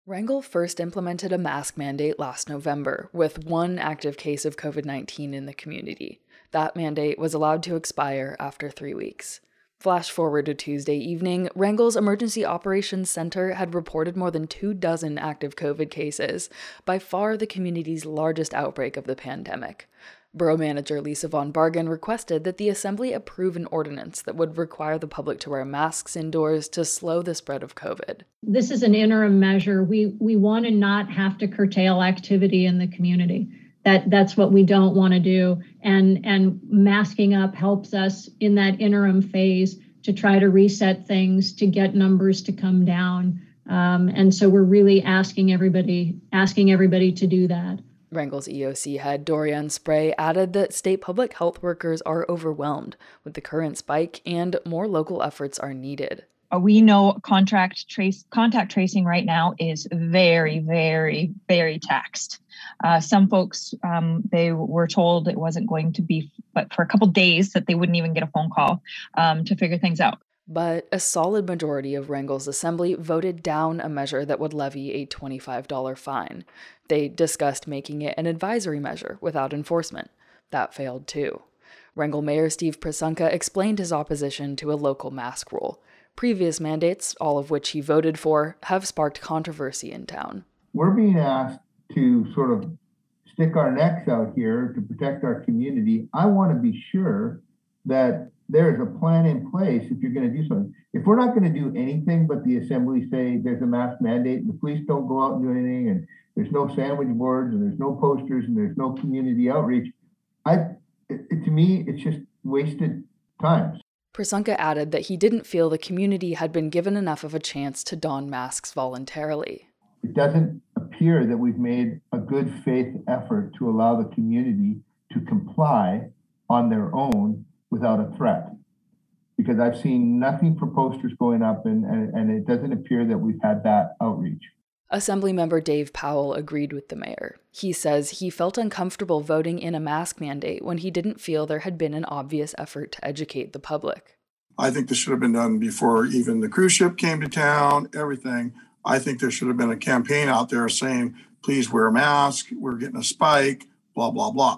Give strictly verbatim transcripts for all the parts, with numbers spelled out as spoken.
Wrangell first implemented a mask mandate last November, with one active case of covid nineteen in the community. That mandate was allowed to expire after three weeks. Flash forward to Tuesday evening, Wrangell's Emergency Operations Center had reported more than two dozen active COVID cases, by far the community's largest outbreak of the pandemic. Borough Manager Lisa Von Bargen requested that the Assembly approve an ordinance that would require the public to wear masks indoors to slow the spread of COVID. This is an interim measure. We we want to not have to curtail activity in the community. That that's what we don't want to do. And and masking up helps us in that interim phase to try to reset things, to get numbers to come down. Um, and so we're really asking everybody asking everybody to do that. Wrangell's E O C head Dorian Spray added that state public health workers are overwhelmed with the current spike and more local efforts are needed. We know contract trace contact tracing right now is very, very, very taxed. Uh, some folks, um, they were told it wasn't going to be, but for a couple days that they wouldn't even get a phone call um, to figure things out. But a solid majority of Wrangell's Assembly voted down a measure that would levy a twenty-five dollars fine. They discussed making it an advisory measure without enforcement. That failed too. Wrangell Mayor Steve Prasunka explained his opposition to a local mask rule. Previous mandates, all of which he voted for, have sparked controversy in town. We're being asked to sort of stick our necks out here to protect our community. I want to be sure that there's a plan in place if you're going to do something. If we're not going to do anything but the Assembly say there's a mask mandate and the police don't go out and do anything and there's no sandwich boards and there's no posters and there's no community outreach, I it, it, to me, it's just wasted time. Prasunka added that he didn't feel the community had been given enough of a chance to don masks voluntarily. It doesn't appear that we've made a good faith effort to allow the community to comply on their own without a threat. Because I've seen nothing for posters going up and, and, and it doesn't appear that we've had that outreach. Assemblymember Dave Powell agreed with the mayor. He says he felt uncomfortable voting in a mask mandate when he didn't feel there had been an obvious effort to educate the public. I think this should have been done before even the cruise ship came to town, everything. I think there should have been a campaign out there saying, please wear a mask, we're getting a spike, blah, blah, blah.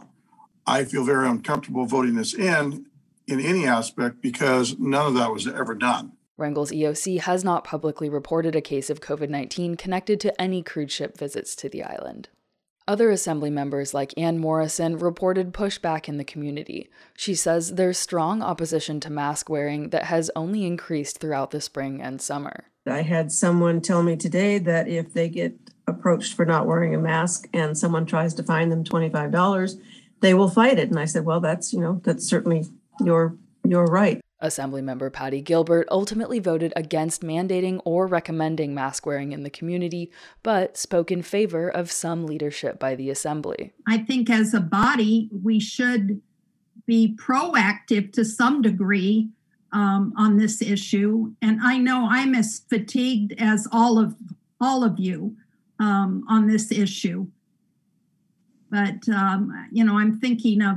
I feel very uncomfortable voting this in, in any aspect, because none of that was ever done. Wrangell's E O C has not publicly reported a case of covid nineteen connected to any cruise ship visits to the island. Other Assembly members like Ann Morrison reported pushback in the community. She says there's strong opposition to mask wearing that has only increased throughout the spring and summer. I had someone tell me today that if they get approached for not wearing a mask and someone tries to fine them twenty-five dollars, they will fight it. And I said, well, that's, you know, that's certainly your your right. Assemblymember Patty Gilbert ultimately voted against mandating or recommending mask wearing in the community, but spoke in favor of some leadership by the Assembly. I think as a body, we should be proactive to some degree um, on this issue. And I know I'm as fatigued as all of all of you um, on this issue. But, um, you know, I'm thinking of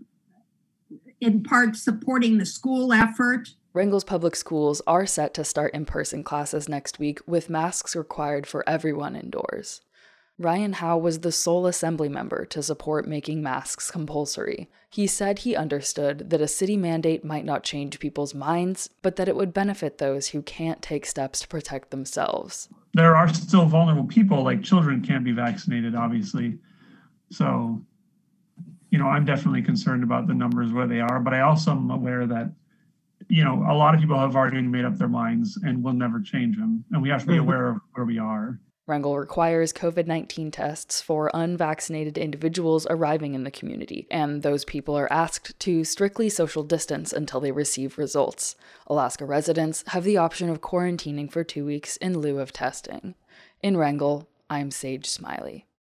in part supporting the school effort. Wrangell's public schools are set to start in-person classes next week with masks required for everyone indoors. Ryan Howe was the sole Assembly member to support making masks compulsory. He said he understood that a city mandate might not change people's minds, but that it would benefit those who can't take steps to protect themselves. There are still vulnerable people, like children can't be vaccinated, obviously. So, you know, I'm definitely concerned about the numbers where they are, but I also am aware that, you know, a lot of people have already made up their minds and will never change them. And we have to be aware of where we are. Wrangell requires covid nineteen tests for unvaccinated individuals arriving in the community, and those people are asked to strictly social distance until they receive results. Alaska residents have the option of quarantining for two weeks in lieu of testing. In Wrangell, I'm Sage Smiley.